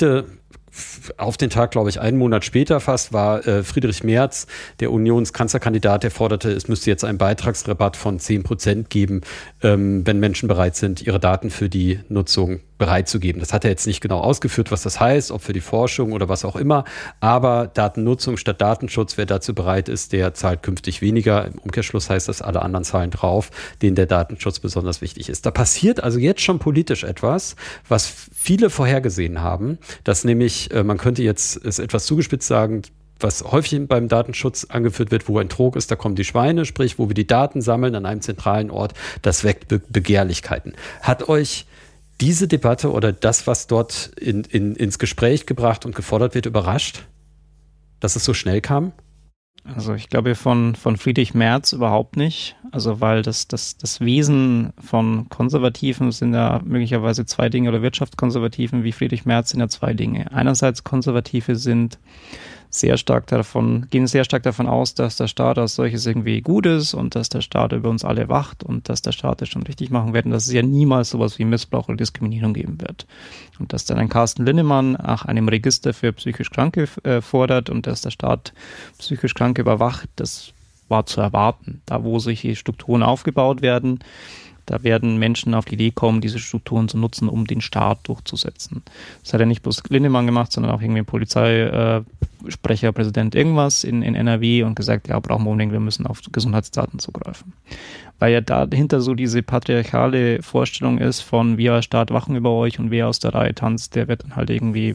auf den Tag, glaube ich, einen Monat später fast, war Friedrich Merz, der Unionskanzlerkandidat, der forderte, es müsste jetzt einen Beitragsrabatt von 10% geben, wenn Menschen bereit sind, ihre Daten für die Nutzung bereitzugeben. Das hat er jetzt nicht genau ausgeführt, was das heißt, ob für die Forschung oder was auch immer, aber Datennutzung statt Datenschutz, wer dazu bereit ist, der zahlt künftig weniger. Im Umkehrschluss heißt das, alle anderen zahlen drauf, denen der Datenschutz besonders wichtig ist. Da passiert also jetzt schon politisch etwas, was viele vorhergesehen haben, dass nämlich, man könnte jetzt es etwas zugespitzt sagen, was häufig beim Datenschutz angeführt wird, wo ein Trog ist, da kommen die Schweine, sprich, wo wir die Daten sammeln an einem zentralen Ort, das weckt Begehrlichkeiten. Hat euch diese Debatte oder das, was dort ins Gespräch gebracht und gefordert wird, überrascht, dass es so schnell kam? Also ich glaube von Friedrich Merz überhaupt nicht. Also weil das Wesen von Konservativen sind ja möglicherweise zwei Dinge oder Wirtschaftskonservativen wie Friedrich Merz sind ja zwei Dinge. Einerseits Konservative gehen sehr stark davon aus, dass der Staat als solches irgendwie gut ist und dass der Staat über uns alle wacht und dass der Staat das schon richtig machen wird und dass es ja niemals sowas wie Missbrauch oder Diskriminierung geben wird. Und dass dann ein Carsten Linnemann nach einem Register für psychisch Kranke fordert und dass der Staat psychisch Kranke überwacht, das war zu erwarten. Da, wo solche Strukturen aufgebaut werden, da werden Menschen auf die Idee kommen, diese Strukturen zu nutzen, um den Staat durchzusetzen. Das hat ja nicht bloß Linnemann gemacht, sondern auch irgendwie ein Polizeisprecher, Präsident irgendwas in NRW und gesagt, ja, brauchen wir unbedingt, wir müssen auf Gesundheitsdaten zugreifen. Weil ja dahinter so diese patriarchale Vorstellung ist von wir als Staat wachen über euch und wer aus der Reihe tanzt, der wird dann halt irgendwie,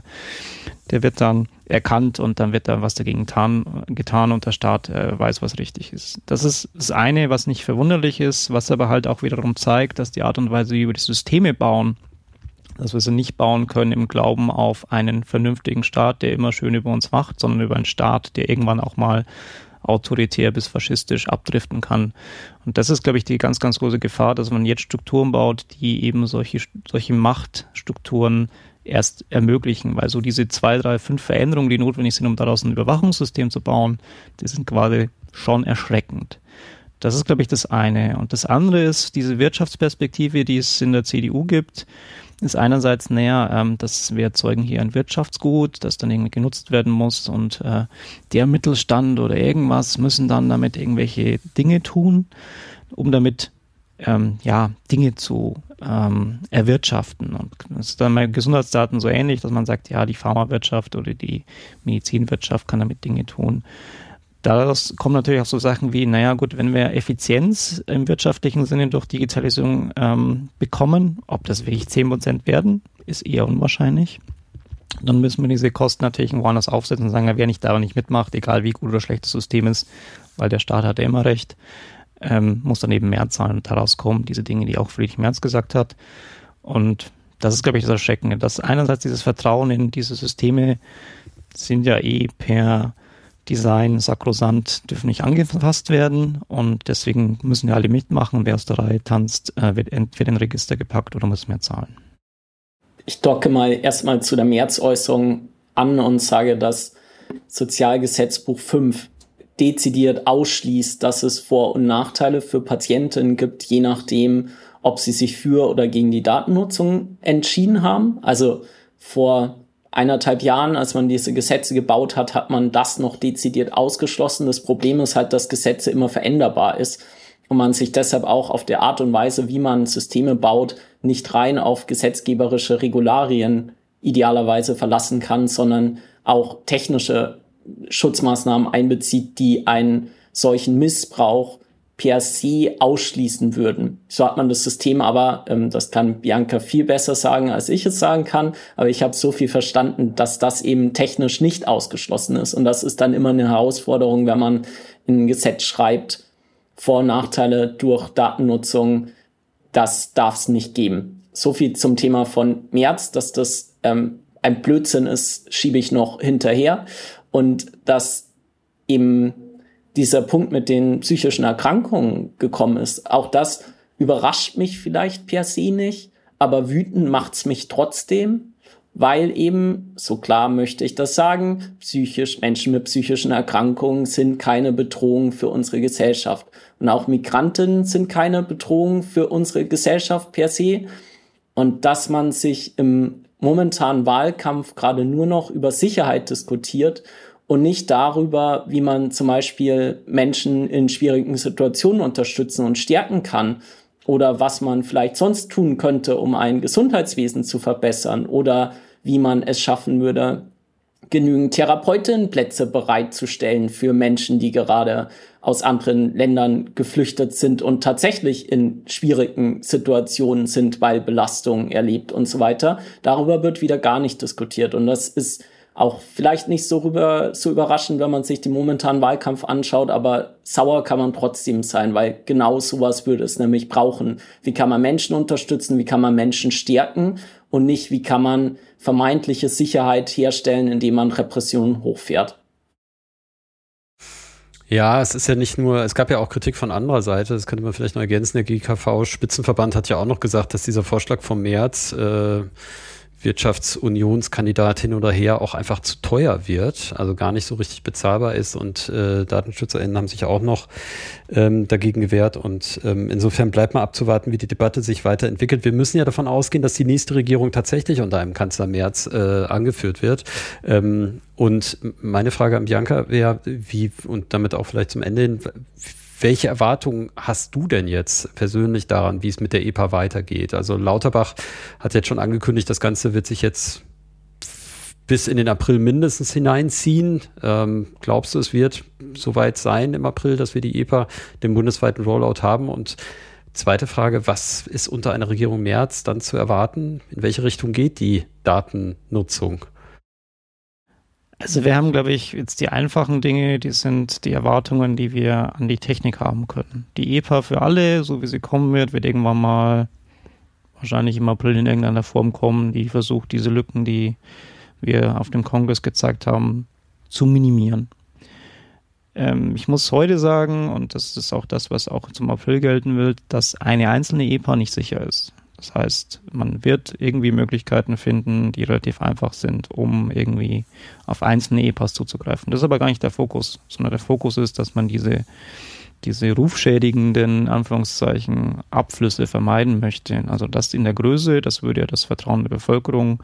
der wird dann erkannt und dann wird da was dagegen getan und der Staat weiß, was richtig ist. Das ist das eine, was nicht verwunderlich ist, was aber halt auch wiederum zeigt, dass die Art und Weise, wie wir die Systeme bauen, dass wir sie nicht bauen können im Glauben auf einen vernünftigen Staat, der immer schön über uns wacht, sondern über einen Staat, der irgendwann auch mal autoritär bis faschistisch abdriften kann. Und das ist, glaube ich, die ganz, ganz große Gefahr, dass man jetzt Strukturen baut, die eben solche Machtstrukturen erst ermöglichen, weil so diese 2, 3, 5 Veränderungen, die notwendig sind, um daraus ein Überwachungssystem zu bauen, die sind gerade schon erschreckend. Das ist, glaube ich, das eine. Und das andere ist diese Wirtschaftsperspektive, die es in der CDU gibt, ist einerseits dass wir erzeugen hier ein Wirtschaftsgut, das dann irgendwie genutzt werden muss und der Mittelstand oder irgendwas müssen dann damit irgendwelche Dinge tun, um damit Dinge zu erwirtschaften. Und das ist dann bei Gesundheitsdaten so ähnlich, dass man sagt, ja, die Pharmawirtschaft oder die Medizinwirtschaft kann damit Dinge tun. Daraus kommen natürlich auch so Sachen wie, naja gut, wenn wir Effizienz im wirtschaftlichen Sinne durch Digitalisierung bekommen, ob das wirklich 10% werden, ist eher unwahrscheinlich. Dann müssen wir diese Kosten natürlich woanders aufsetzen und sagen, wer nicht da nicht mitmacht, egal wie gut oder schlecht das System ist, weil der Staat hat ja immer recht, muss dann eben mehr zahlen und daraus kommen diese Dinge, die auch Friedrich Merz gesagt hat. Und das ist, glaube ich, das Erschreckende. Dass einerseits dieses Vertrauen in diese Systeme sind ja per Design sakrosant, dürfen nicht angefasst werden und deswegen müssen ja alle mitmachen. Wer aus der Reihe tanzt, wird entweder in Register gepackt oder muss mehr zahlen. Ich docke mal erstmal zu der März-Äußerung an und sage, dass Sozialgesetzbuch 5 dezidiert ausschließt, dass es Vor- und Nachteile für Patienten gibt, je nachdem, ob sie sich für oder gegen die Datennutzung entschieden haben. Also vor 1,5 Jahren, als man diese Gesetze gebaut hat, hat man das noch dezidiert ausgeschlossen. Das Problem ist halt, dass Gesetze immer veränderbar ist und man sich deshalb auch auf der Art und Weise, wie man Systeme baut, nicht rein auf gesetzgeberische Regularien idealerweise verlassen kann, sondern auch technische Schutzmaßnahmen einbezieht, die einen solchen Missbrauch per se ausschließen würden. So hat man das System aber, das kann Bianca viel besser sagen, als ich es sagen kann, aber ich habe so viel verstanden, dass das eben technisch nicht ausgeschlossen ist. Und das ist dann immer eine Herausforderung, wenn man in ein Gesetz schreibt, Vor- und Nachteile durch Datennutzung, das darf es nicht geben. So viel zum Thema von Merz, dass das ein Blödsinn ist, schiebe ich noch hinterher. Und dass eben dieser Punkt mit den psychischen Erkrankungen gekommen ist, auch das überrascht mich vielleicht per se nicht, aber wütend macht's mich trotzdem, weil eben, so klar möchte ich das sagen, Menschen mit psychischen Erkrankungen sind keine Bedrohung für unsere Gesellschaft. Und auch Migranten sind keine Bedrohung für unsere Gesellschaft per se. Und dass man sich im momentanen Wahlkampf gerade nur noch über Sicherheit diskutiert und nicht darüber, wie man zum Beispiel Menschen in schwierigen Situationen unterstützen und stärken kann oder was man vielleicht sonst tun könnte, um ein Gesundheitswesen zu verbessern oder wie man es schaffen würde, genügend Therapeutinnenplätze bereitzustellen für Menschen, die gerade aus anderen Ländern geflüchtet sind und tatsächlich in schwierigen Situationen sind, weil Belastungen erlebt und so weiter. Darüber wird wieder gar nicht diskutiert und das ist auch vielleicht nicht so überraschend, wenn man sich den momentanen Wahlkampf anschaut, aber sauer kann man trotzdem sein, weil genau sowas würde es nämlich brauchen. Wie kann man Menschen unterstützen, wie kann man Menschen stärken und nicht, wie kann man vermeintliche Sicherheit herstellen, indem man Repressionen hochfährt. Ja, es ist ja nicht nur, es gab ja auch Kritik von anderer Seite, das könnte man vielleicht noch ergänzen, der GKV-Spitzenverband hat ja auch noch gesagt, dass dieser Vorschlag vom März, Wirtschaftsunionskandidat hin oder her auch einfach zu teuer wird, also gar nicht so richtig bezahlbar ist und DatenschützerInnen haben sich auch noch dagegen gewehrt und insofern bleibt mal abzuwarten, wie die Debatte sich weiterentwickelt. Wir müssen ja davon ausgehen, dass die nächste Regierung tatsächlich unter einem Kanzler Merz angeführt wird und meine Frage an Bianca wäre, wie und damit auch vielleicht zum Ende hin, welche Erwartungen hast du denn jetzt persönlich daran, wie es mit der EPA weitergeht? Also Lauterbach hat jetzt schon angekündigt, das Ganze wird sich jetzt bis in den April mindestens hineinziehen. Glaubst du, es wird soweit sein im April, dass wir die EPA, den bundesweiten Rollout haben? Und zweite Frage, was ist unter einer Regierung Merz dann zu erwarten? In welche Richtung geht die Datennutzung? Also wir haben, glaube ich, jetzt die einfachen Dinge, die sind die Erwartungen, die wir an die Technik haben können. Die EPA für alle, so wie sie kommen wird irgendwann mal wahrscheinlich im April in irgendeiner Form kommen, die versucht, diese Lücken, die wir auf dem Kongress gezeigt haben, zu minimieren. Ich muss heute sagen, und das ist auch das, was auch zum April gelten wird, dass eine einzelne EPA nicht sicher ist. Das heißt, man wird irgendwie Möglichkeiten finden, die relativ einfach sind, um irgendwie auf einzelne EPAs zuzugreifen. Das ist aber gar nicht der Fokus, sondern der Fokus ist, dass man diese rufschädigenden, Anführungszeichen, Abflüsse vermeiden möchte. Also das in der Größe, das würde ja das Vertrauen der Bevölkerung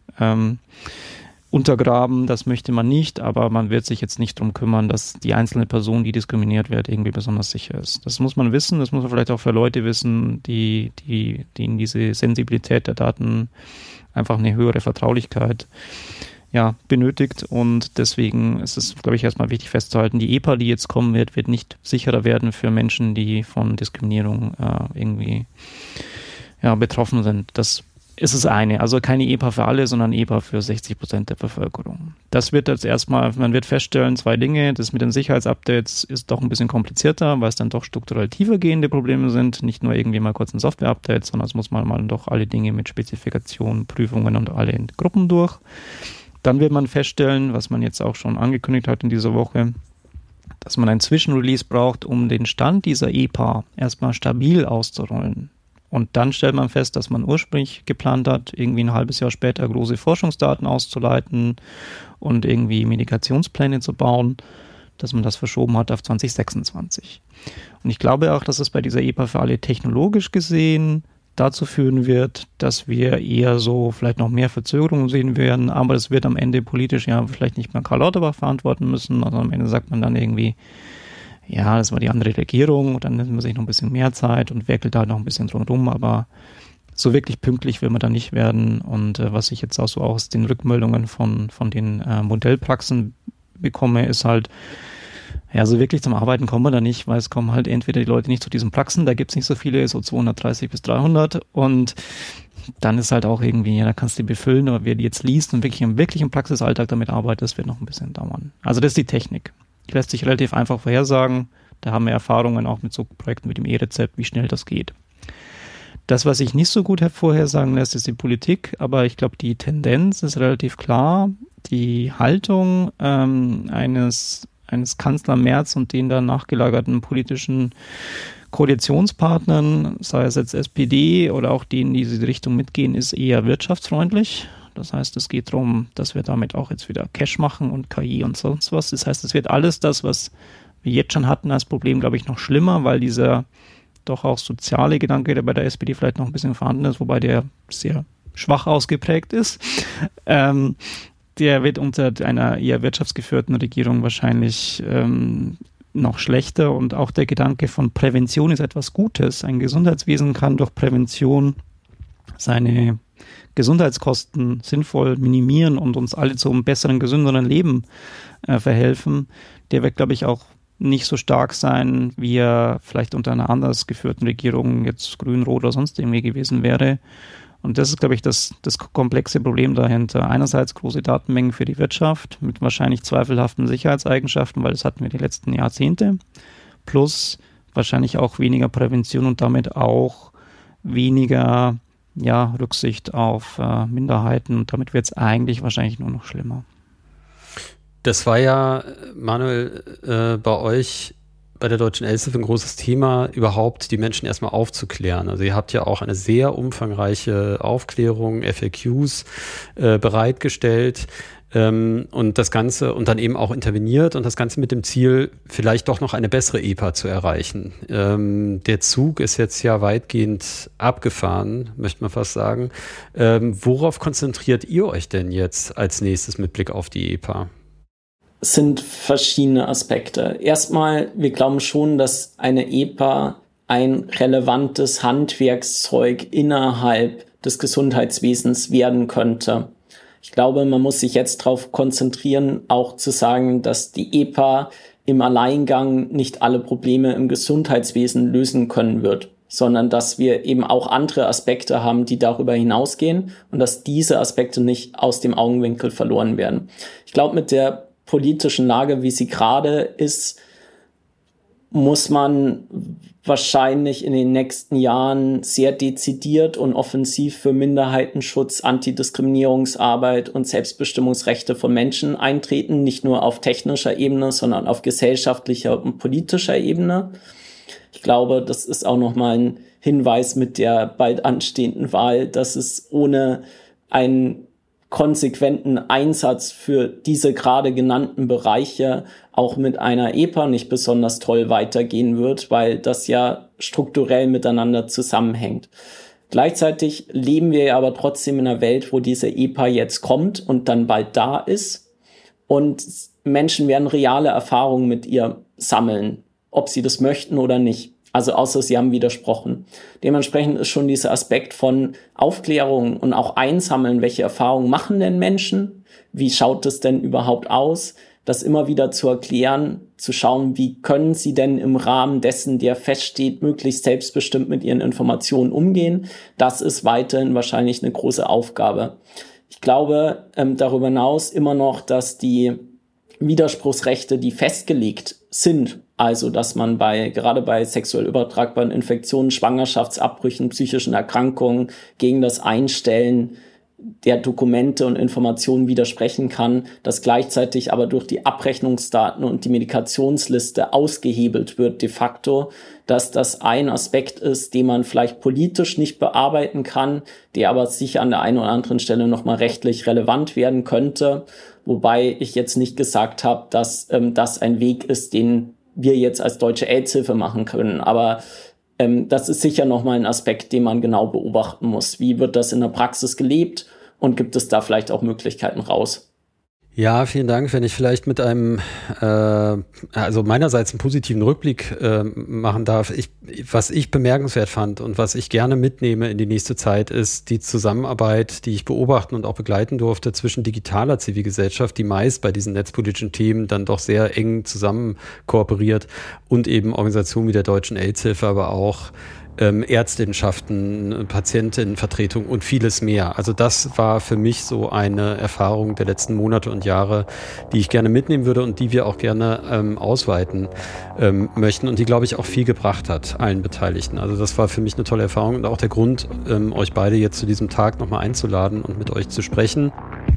untergraben, das möchte man nicht, aber man wird sich jetzt nicht darum kümmern, dass die einzelne Person, die diskriminiert wird, irgendwie besonders sicher ist. Das muss man wissen, das muss man vielleicht auch für Leute wissen, die in diese Sensibilität der Daten einfach eine höhere Vertraulichkeit benötigt und deswegen ist es, glaube ich, erstmal wichtig festzuhalten, die EPA, die jetzt kommen wird nicht sicherer werden für Menschen, die von Diskriminierung irgendwie betroffen sind. Das ist es eine. Also keine EPA für alle, sondern EPA für 60% der Bevölkerung. Das wird jetzt erstmal, man wird feststellen, 2 Dinge. Das mit den Sicherheitsupdates ist doch ein bisschen komplizierter, weil es dann doch strukturell tiefer gehende Probleme sind. Nicht nur irgendwie mal kurz ein Software-Update, sondern es muss man mal doch alle Dinge mit Spezifikationen, Prüfungen und alle in Gruppen durch. Dann wird man feststellen, was man jetzt auch schon angekündigt hat in dieser Woche, dass man ein Zwischenrelease braucht, um den Stand dieser EPA erstmal stabil auszurollen. Und dann stellt man fest, dass man ursprünglich geplant hat, irgendwie ein halbes Jahr später große Forschungsdaten auszuleiten und irgendwie Medikationspläne zu bauen. dass man das verschoben hat auf 2026. Und ich glaube auch, dass es bei dieser EPA für alle technologisch gesehen dazu führen wird, dass wir eher so vielleicht noch mehr Verzögerungen sehen werden, aber es wird am Ende politisch ja vielleicht nicht mehr Karl Lauterbach verantworten müssen, also am Ende sagt man dann irgendwie, ja, das war die andere Regierung und dann nimmt man sich noch ein bisschen mehr Zeit und werkelt da noch ein bisschen drum rum, aber so wirklich pünktlich will man da nicht werden. Und was ich jetzt auch so aus den Rückmeldungen von den Modellpraxen bekomme, ist halt, ja, so wirklich zum Arbeiten kommen wir da nicht, weil es kommen halt entweder die Leute nicht zu diesen Praxen, da gibt es nicht so viele, so 230 bis 300 und dann ist halt auch irgendwie, ja, da kannst du die befüllen, aber wer die jetzt liest und wirklich im Praxisalltag damit arbeitet, das wird noch ein bisschen dauern. Also das ist die Technik. Die lässt sich relativ einfach vorhersagen. Da haben wir Erfahrungen auch mit so Projekten wie dem E-Rezept, wie schnell das geht. Das, was sich nicht so gut vorhersagen lässt, ist die Politik, aber ich glaube, die Tendenz ist relativ klar. Die Haltung eines Kanzler Merz und den dann nachgelagerten politischen Koalitionspartnern, sei es jetzt SPD oder auch denen, die diese Richtung mitgehen, ist eher wirtschaftsfreundlich. Das heißt, es geht darum, dass wir damit auch jetzt wieder Cash machen und KI und sonst was. Das heißt, es wird alles das, was wir jetzt schon hatten als Problem, glaube ich, noch schlimmer, weil dieser doch auch soziale Gedanke, der bei der SPD vielleicht noch ein bisschen vorhanden ist, wobei der sehr schwach ausgeprägt ist, der wird unter einer eher wirtschaftsgeführten Regierung wahrscheinlich noch schlechter. Und auch der Gedanke von Prävention ist etwas Gutes. Ein Gesundheitswesen kann durch Prävention seine Gesundheitskosten sinnvoll minimieren und uns alle zu einem besseren, gesünderen Leben verhelfen. Der wird, glaube ich, auch nicht so stark sein, wie er vielleicht unter einer anders geführten Regierung, jetzt grün, rot oder sonst irgendwie gewesen wäre. Und das ist, glaube ich, das komplexe Problem dahinter. Einerseits große Datenmengen für die Wirtschaft mit wahrscheinlich zweifelhaften Sicherheitseigenschaften, weil das hatten wir die letzten Jahrzehnte, plus wahrscheinlich auch weniger Prävention und damit auch weniger Rücksicht auf Minderheiten. Und damit wird es eigentlich wahrscheinlich nur noch schlimmer. Das war ja, Manuel, bei euch bei der Deutschen Elster ein großes Thema, überhaupt die Menschen erstmal aufzuklären. Also ihr habt ja auch eine sehr umfangreiche Aufklärung, FAQs bereitgestellt und das Ganze und dann eben auch interveniert und das Ganze mit dem Ziel, vielleicht doch noch eine bessere EPA zu erreichen. Der Zug ist jetzt ja weitgehend abgefahren, möchte man fast sagen. Worauf konzentriert ihr euch denn jetzt als nächstes mit Blick auf die EPA? Es sind verschiedene Aspekte. Erstmal, wir glauben schon, dass eine EPA ein relevantes Handwerkszeug innerhalb des Gesundheitswesens werden könnte. Ich glaube, man muss sich jetzt darauf konzentrieren, auch zu sagen, dass die EPA im Alleingang nicht alle Probleme im Gesundheitswesen lösen können wird, sondern dass wir eben auch andere Aspekte haben, die darüber hinausgehen und dass diese Aspekte nicht aus dem Augenwinkel verloren werden. Ich glaube, mit der politischen Lage, wie sie gerade ist, muss man wahrscheinlich in den nächsten Jahren sehr dezidiert und offensiv für Minderheitenschutz, Antidiskriminierungsarbeit und Selbstbestimmungsrechte von Menschen eintreten, nicht nur auf technischer Ebene, sondern auf gesellschaftlicher und politischer Ebene. Ich glaube, das ist auch nochmal ein Hinweis mit der bald anstehenden Wahl, dass es ohne einen konsequenten Einsatz für diese gerade genannten Bereiche auch mit einer EPA nicht besonders toll weitergehen wird, weil das ja strukturell miteinander zusammenhängt. Gleichzeitig leben wir ja aber trotzdem in einer Welt, wo diese EPA jetzt kommt und dann bald da ist und Menschen werden reale Erfahrungen mit ihr sammeln, ob sie das möchten oder nicht. Also außer sie haben widersprochen. Dementsprechend ist schon dieser Aspekt von Aufklärung und auch Einsammeln, welche Erfahrungen machen denn Menschen, wie schaut es denn überhaupt aus, das immer wieder zu erklären, zu schauen, wie können sie denn im Rahmen dessen, der feststeht, möglichst selbstbestimmt mit ihren Informationen umgehen. Das ist weiterhin wahrscheinlich eine große Aufgabe. Ich glaube darüber hinaus immer noch, dass die Widerspruchsrechte, die festgelegt sind, also dass man gerade bei sexuell übertragbaren Infektionen, Schwangerschaftsabbrüchen, psychischen Erkrankungen gegen das Einstellen der Dokumente und Informationen widersprechen kann, dass gleichzeitig aber durch die Abrechnungsdaten und die Medikationsliste ausgehebelt wird de facto, dass das ein Aspekt ist, den man vielleicht politisch nicht bearbeiten kann, der aber sicher an der einen oder anderen Stelle nochmal rechtlich relevant werden könnte. Wobei ich jetzt nicht gesagt habe, dass das ein Weg ist, den wir jetzt als Deutsche AIDS-Hilfe machen können. Aber das ist sicher nochmal ein Aspekt, den man genau beobachten muss. Wie wird das in der Praxis gelebt und gibt es da vielleicht auch Möglichkeiten raus? Ja, vielen Dank. Wenn ich vielleicht mit einem, also meinerseits einen positiven Rückblick machen darf. Was ich bemerkenswert fand und was ich gerne mitnehme in die nächste Zeit, ist die Zusammenarbeit, die ich beobachten und auch begleiten durfte zwischen digitaler Zivilgesellschaft, die meist bei diesen netzpolitischen Themen dann doch sehr eng zusammen kooperiert, und eben Organisationen wie der Deutschen AIDS-Hilfe, aber auch Ärztinnenschaften, Patientinnenvertretung und vieles mehr. Also das war für mich so eine Erfahrung der letzten Monate und Jahre, die ich gerne mitnehmen würde und die wir auch gerne ausweiten möchten und die, glaube ich, auch viel gebracht hat, allen Beteiligten. Also das war für mich eine tolle Erfahrung und auch der Grund, euch beide jetzt zu diesem Tag nochmal einzuladen und mit euch zu sprechen.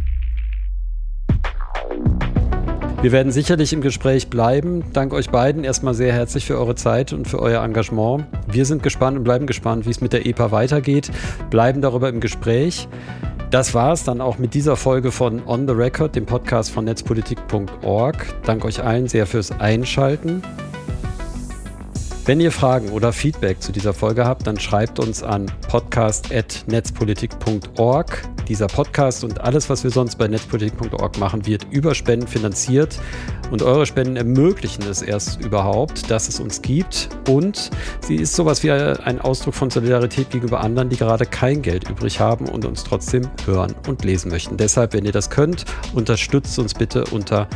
Wir werden sicherlich im Gespräch bleiben. Danke euch beiden erstmal sehr herzlich für eure Zeit und für euer Engagement. Wir sind gespannt und bleiben gespannt, wie es mit der EPA weitergeht, bleiben darüber im Gespräch. Das war es dann auch mit dieser Folge von On the Record, dem Podcast von netzpolitik.org. Danke euch allen sehr fürs Einschalten. Wenn ihr Fragen oder Feedback zu dieser Folge habt, dann schreibt uns an podcast@netzpolitik.org. Dieser Podcast und alles, was wir sonst bei netzpolitik.org machen, wird über Spenden finanziert. Und eure Spenden ermöglichen es erst überhaupt, dass es uns gibt. Und sie ist sowas wie ein Ausdruck von Solidarität gegenüber anderen, die gerade kein Geld übrig haben und uns trotzdem hören und lesen möchten. Deshalb, wenn ihr das könnt, unterstützt uns bitte unter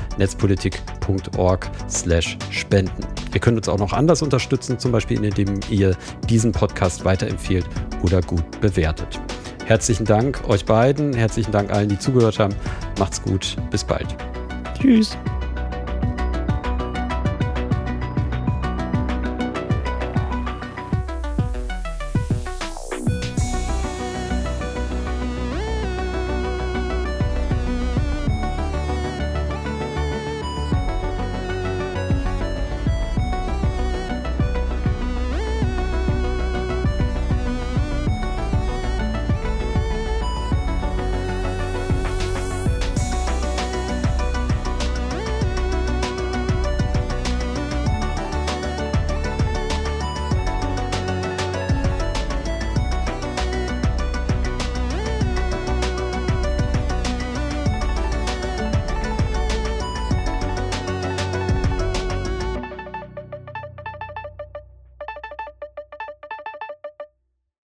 netzpolitik.org/spenden. Ihr könnt uns auch noch anders unterstützen, zum Beispiel indem ihr diesen Podcast weiterempfehlt oder gut bewertet. Herzlichen Dank euch beiden, herzlichen Dank allen, die zugehört haben. Macht's gut, bis bald. Tschüss.